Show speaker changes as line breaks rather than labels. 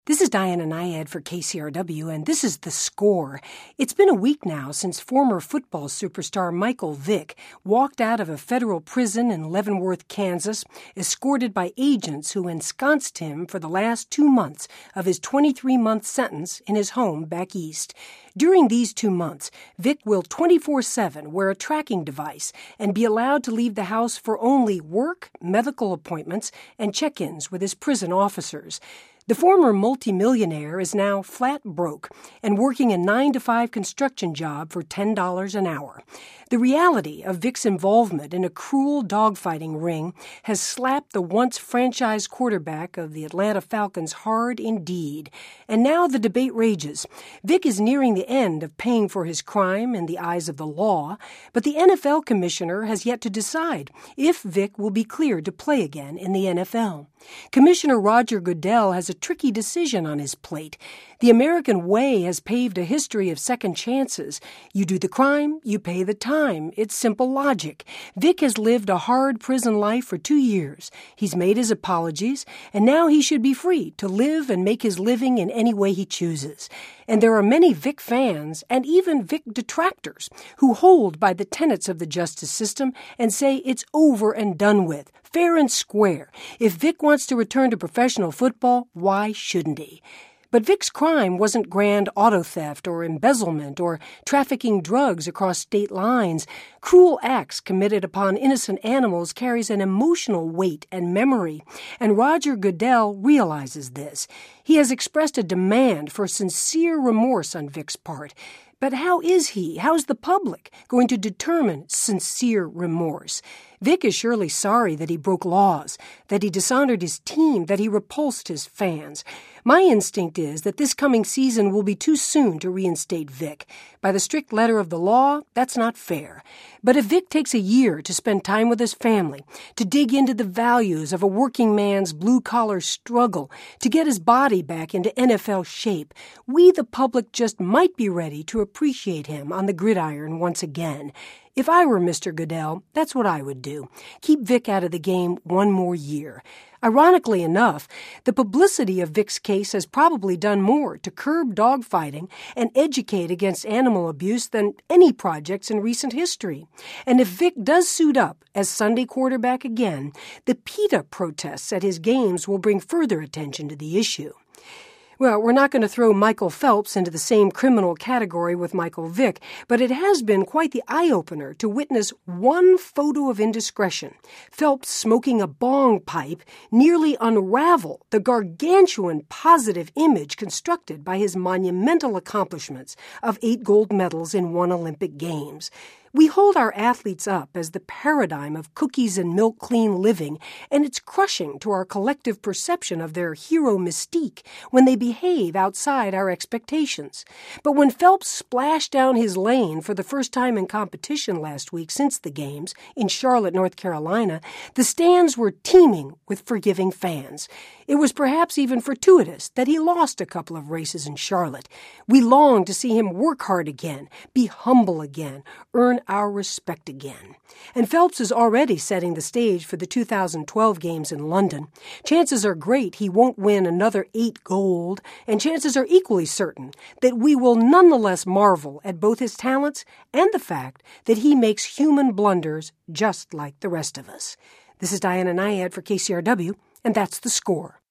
This is Diana Nyad for KCRW, and this is The Score. It's been a week now since former football superstar Michael Vick walked out of a federal prison in Leavenworth, Kansas, escorted by agents who ensconced him for the last 2 months of his 23-month sentence in his home back east. During these 2 months, Vick will 24/7 wear a tracking device and be allowed to leave the house for only work, medical appointments, and check-ins with his prison officers. The former multimillionaire is now flat broke and working a 9-to-5 construction job for $10 an hour. The reality of Vick's involvement in a cruel dogfighting ring has slapped the once franchise quarterback of the Atlanta Falcons hard indeed. And now the debate rages. Vick is nearing the end of paying for his crime in the eyes of the law, but the NFL commissioner has yet to decide if Vick will be cleared to play again in the NFL. Commissioner Roger Goodell has a tricky decision on his plate. The American way has paved a history of second chances. You do the crime, you pay the time. It's simple logic. Vick has lived a hard prison life for 2 years. He's made his apologies, and now he should be free to live and make his living in any way he chooses. And there are many Vick fans and even Vick detractors who hold by the tenets of the justice system and say it's over and done with, fair and square. If Vick wants to return to professional football, why shouldn't he? But Vick's crime wasn't grand auto theft or embezzlement or trafficking drugs across state lines. Cruel acts committed upon innocent animals carries an emotional weight and memory, and Roger Goodell realizes this. He has expressed a demand for sincere remorse on Vick's part. But how's the public going to determine sincere remorse? Vick is surely sorry that he broke laws, that he dishonored his team, that he repulsed his fans. My instinct is that this coming season will be too soon to reinstate Vick. By the strict letter of the law, that's not fair. But if Vick takes a year to spend time with his family, to dig into the values of a working man's blue-collar struggle, to get his body back into NFL shape, we, the public, just might be ready to appreciate him on the gridiron once again. If I were Mr. Goodell, that's what I would do. Keep Vick out of the game 1 more year. Ironically enough, the publicity of Vick's case has probably done more to curb dogfighting and educate against animal abuse than any projects in recent history. And if Vick does suit up as Sunday quarterback again, the PETA protests at his games will bring further attention to the issue. Well, we're not going to throw Michael Phelps into the same criminal category with Michael Vick, but it has been quite the eye-opener to witness one photo of indiscretion. Phelps smoking a bong pipe nearly unravel the gargantuan positive image constructed by his monumental accomplishments of 8 gold medals in 1 Olympic Games. We hold our athletes up as the paradigm of cookies and milk clean living, and it's crushing to our collective perception of their hero mystique when they behave outside our expectations. But when Phelps splashed down his lane for the first time in competition last week since the Games in Charlotte, North Carolina, the stands were teeming with forgiving fans. It was perhaps even fortuitous that he lost a couple of races in Charlotte. We long to see him work hard again, be humble again, earn our respect again. And Phelps is already setting the stage for the 2012 Games in London. Chances are great he won't win another 8 gold, and chances are equally certain that we will nonetheless marvel at both his talents and the fact that he makes human blunders just like the rest of us. This is Diana Nyad for KCRW, and that's The Score.